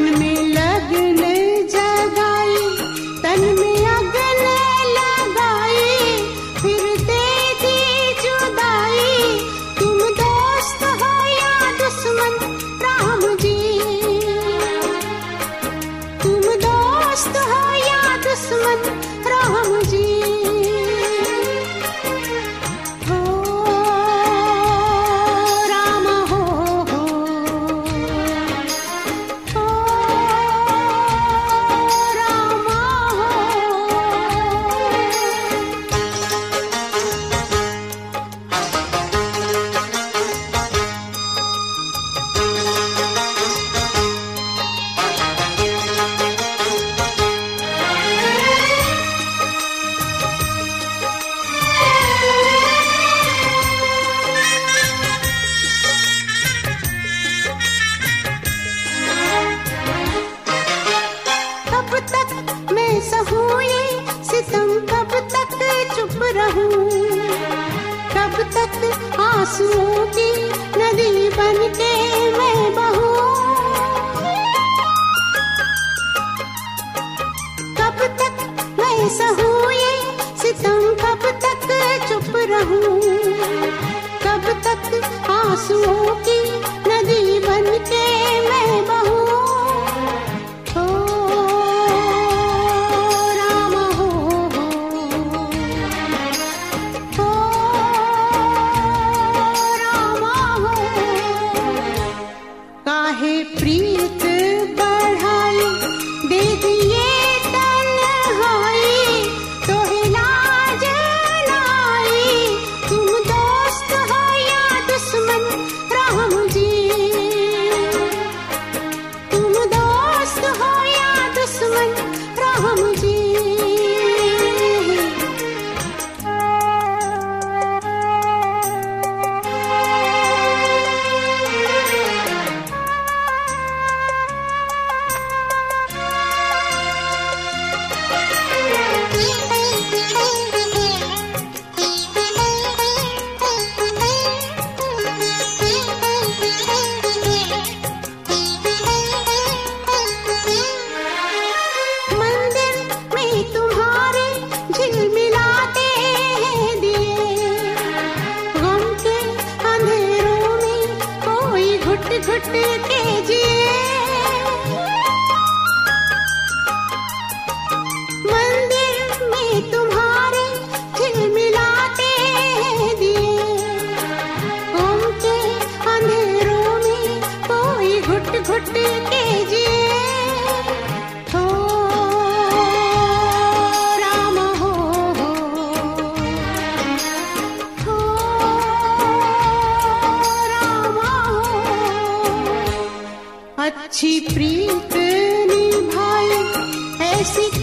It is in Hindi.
आंसुओं की नदी बनके मैं बहूं। कब तक मैं सहूं ये सितम, कब तक चुप रहूं, कब तक आंसुओं की नदी बनके मैं बहूं। प्रीत बढ़ाई दे दिए तन्हाई, तो इलाज लाई। तुम दोस्त हो या दुश्मन राम जी, तुम दोस्त हो या दुश्मन राम जी। घुट के जिए मंदिर में तुम्हारे झिलमिलाते दिए, उनके अंधेरों में कोई घुट घुट के जिए। हो राम हो अच्छी प्रीत निभाई ऐसी